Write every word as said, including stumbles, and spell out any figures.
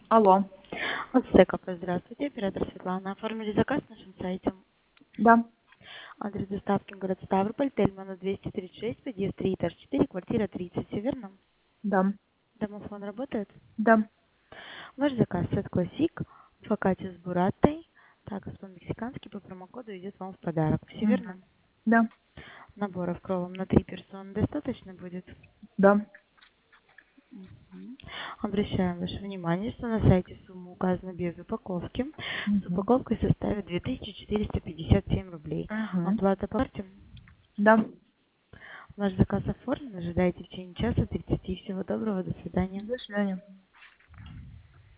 Алло. От Стекопа, здравствуйте, оператор Светлана. Оформили заказ на нашем сайте. Да. Адрес доставки город Ставрополь, Тельмана двести тридцать шесть, подъезд три, этаж четыре, квартира тридцать, все верно? Да. Домофон работает? Да. Ваш заказ сет классик, фокаччо с бураттой, такос по-мексикански по промокоду идет вам в подарок. Все Мгм. верно? Да. Наборов кровом на три персоны достаточно будет? Да. Мгм. Обращаем ваше внимание, что на сайте сумма указана без упаковки. С Мгм. упаковкой составит две тысячи четыреста пятьдесят семь рублей. Мгм. Оплата по карте. Да. Ваш заказ оформлен. Ожидайте в течение часа тридцати. Всего доброго. До свидания. До свидания.